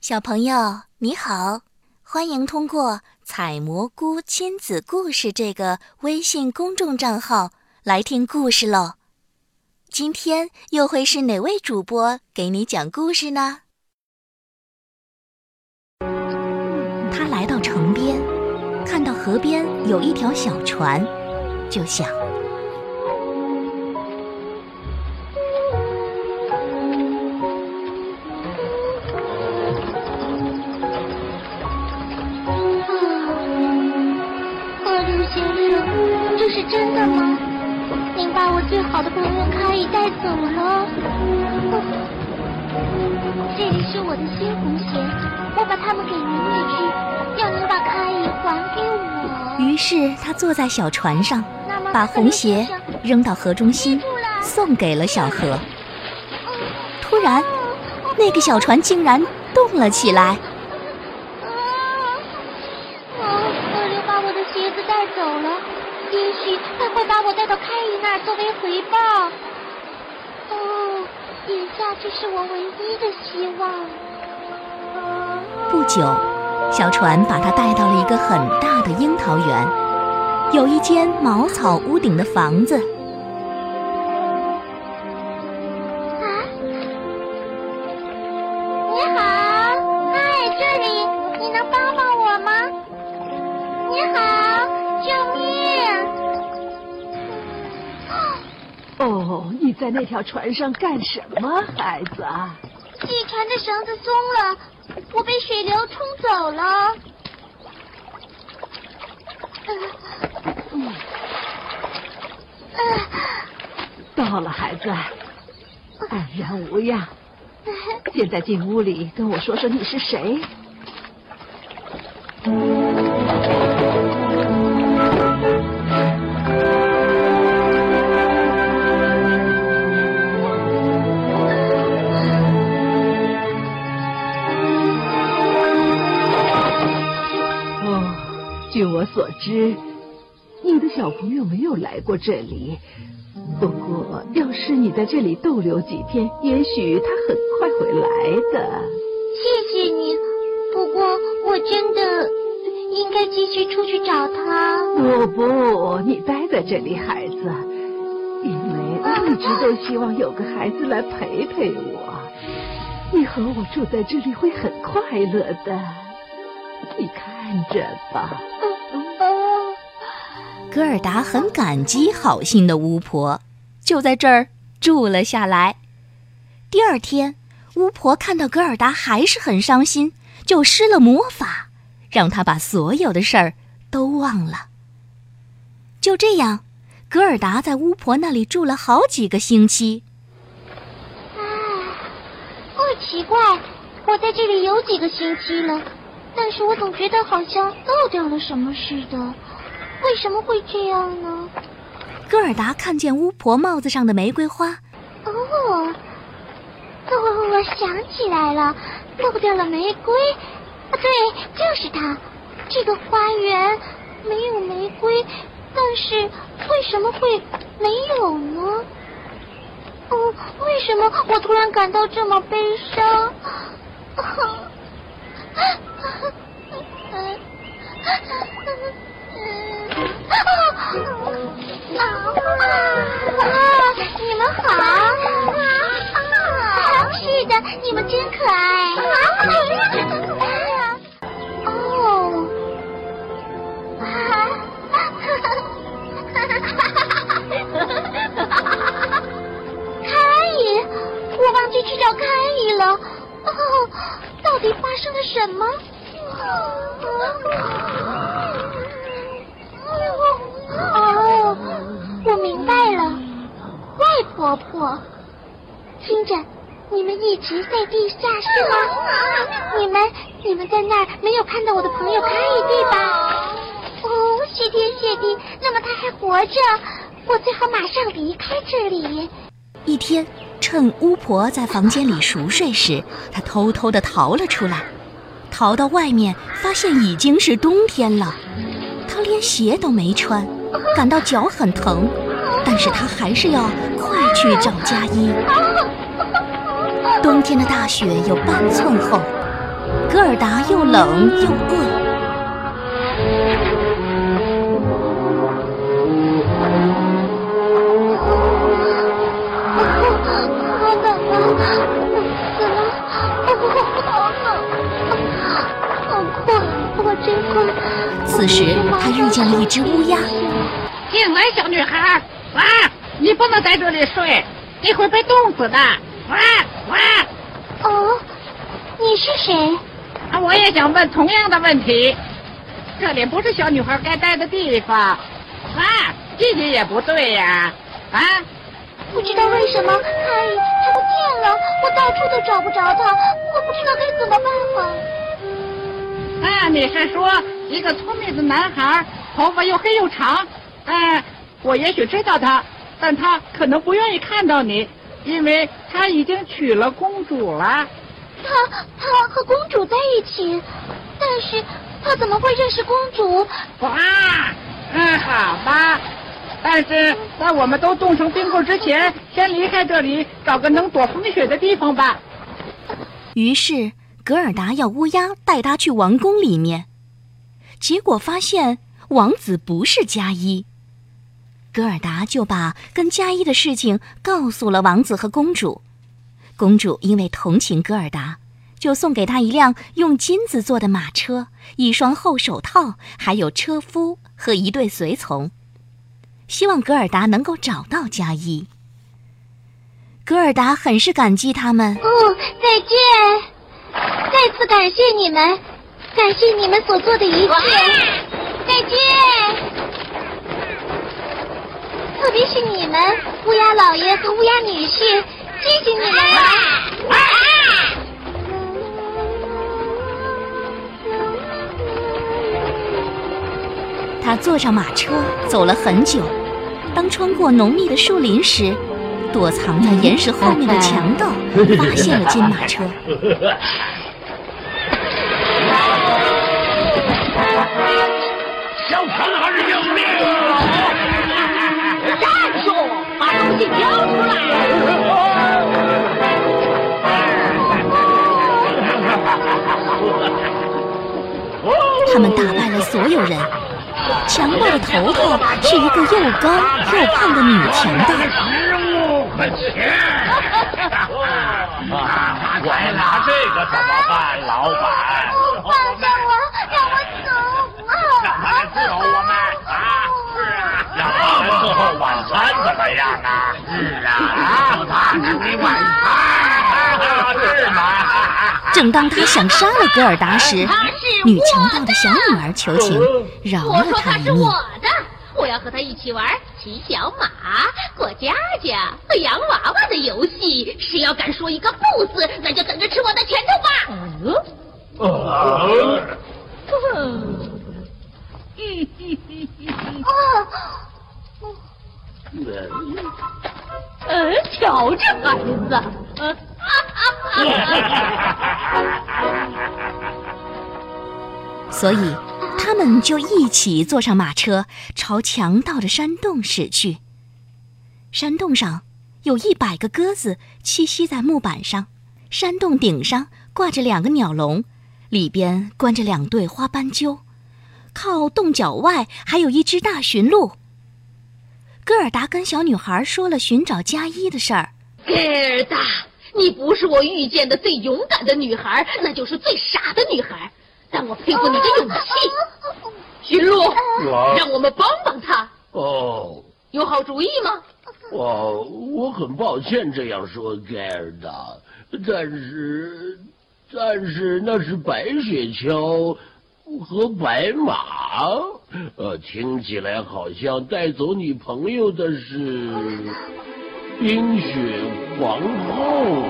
小朋友你好，欢迎通过采蘑菇亲子故事这个微信公众账号来听故事喽。今天又会是哪位主播给你讲故事呢？他来到城边，看到河边有一条小船，就想这是真的吗？您把我最好的朋友卡伊带走了。这里是我的新红鞋，我把它们给您一只，要您把卡伊还给我。 于是他坐在小船上，把红鞋扔到河中心，送给了小河。突然，那个小船竟然动了起来。 河流把我的鞋子带走了。也许他会把我带到凯伊那儿作为回报。眼下这是我唯一的希望。 不久，小船把他带到了一个很大的樱桃园，有一间茅草屋顶的房子。 你好，嗨，这里，你能帮帮我吗？你好，救命！ 哦，你在那条船上干什么，孩子？ 系船的绳子松了，我被水流冲走了。 到了，孩子，安然无恙。现在进屋里跟我说说你是谁。据我所知，你的小朋友没有来过这里。不过，要是你在这里逗留几天，也许他很快会来的。 谢谢你，不过我真的应该继续出去找他。 不，你待在这里，孩子，因为我一直都希望有个孩子来陪陪我。你和我住在这里会很快乐的，你看着吧。 戈尔达很感激好心的巫婆，就在这儿住了下来。第二天，巫婆看到戈尔达还是很伤心，就施了魔法，让他把所有的事儿都忘了。就这样，戈尔达在巫婆那里住了好几个星期。 奇怪，我在这里有几个星期了，但是我总觉得好像漏掉了什么似的。为什么会这样呢？ 戈尔达看见巫婆帽子上的玫瑰花。 我想起来了，漏掉了玫瑰。对，就是它。这个花园没有玫瑰，但是为什么会没有呢？为什么我突然感到这么悲伤？你们好！是的，你们真可爱。我忘记去找凯伊了。到底发生了什么？我明白了，外婆婆。听着，你们一直在地下是吗？你们在那儿没有看到我的朋友凯伊对吧？谢天谢地，那么他还活着，我最好马上离开这里。 一天，趁巫婆在房间里熟睡时，他偷偷地逃了出来。逃到外面，发现已经是冬天了。他连鞋都没穿，感到脚很疼，但是他还是要快去找佳衣。冬天的大雪有半寸厚， 格尔达又冷又饿。此时，他遇见了一只乌鸦。 进来，小女孩！啊，你不能在这里睡，你会被冻死的！ 哦，你是谁？ 我也想问同样的问题。这里不是小女孩该待的地方。季节也不对呀。 不知道为什么，卡伊他不见了，我到处都找不着他，我不知道该怎么办好。 你是说一个聪明的男孩，头发又黑又长？我也许知道他，但他可能不愿意看到你，因为他已经娶了公主了。 他和公主在一起，但是他怎么会认识公主？ 好吧。但是在我们都冻成冰棍之前，先离开这里，找个能躲风雪的地方吧。 于是格尔达要乌鸦带他去王宫里面，结果发现王子不是加一。格尔达就把跟加一的事情告诉了王子和公主。公主因为同情格尔达，就送给他一辆用金子做的马车，一双厚手套，还有车夫和一队随从，希望格尔达能够找到加一。格尔达很是感激他们。 再见！再次感谢你们，感谢你们所做的一切。再见！特别是你们，乌鸦老爷和乌鸦女婿，谢谢你们了。 他坐上马车走了很久，当穿过浓密的树林时，躲藏在岩石后面的强盗发现了金马车。 小男孩有命！ 站住！把东西交出来！ 他们打败了所有人。强盗的头头是一个又高又胖的女强盗。 食物和钱，我拿这个怎么办，老板？ 放下我，让我走！ 让他们伺候我们是啊，让他们伺候晚餐怎么样啊？是啊，他们给晚餐，是吗？ 正当他想杀了格尔达时，女强盗的小女儿求情，饶了他一命。 我要和他一起玩骑小马、过家家和洋娃娃的游戏。谁要敢说一个不字，那就等着吃我的拳头吧！瞧这孩子， 所以他们就一起坐上马车，朝强盗的山洞驶去。山洞上有100个鸽子栖息在木板上，山洞顶上挂着2个鸟笼，里边关着2对花斑鸠，靠洞角外还有一只大驯鹿。格尔达跟小女孩说了寻找加一的事儿。 格尔达，你不是我遇见的最勇敢的女孩，那就是最傻的女孩，但我佩服你的勇气。驯鹿，让我们帮帮他。有好主意吗？ 我很抱歉这样说，盖尔达，但是那是白雪橇和白马，听起来好像带走你朋友的是冰雪皇后。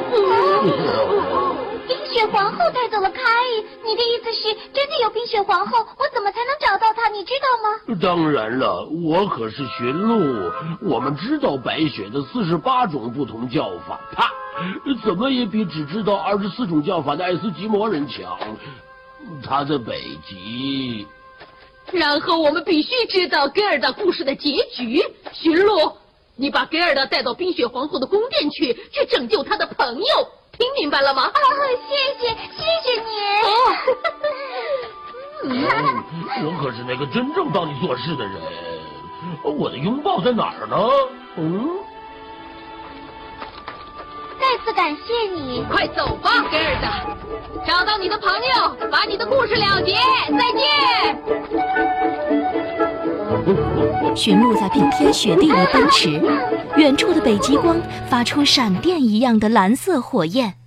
冰雪皇后带走了卡伊，你的意思是真的有冰雪皇后？我怎么才能找到她？你知道吗？ 当然了，我可是驯鹿，我们知道白雪的48种不同叫法。啪，怎么也比只知道24种叫法的爱斯基摩人强。他在北极。 然后我们必须知道格尔达故事的结局。驯鹿，你把格尔达带到冰雪皇后的宫殿去拯救她的朋友，听明白了吗？ 谢谢您。 我可是那个真正帮你做事的人。我的拥抱在哪儿呢？ 再次感谢你。 快走吧，格尔达，找到你的朋友，把你的故事了结。再见。 驯鹿在冰天雪地里奔驰，远处的北极光发出闪电一样的蓝色火焰。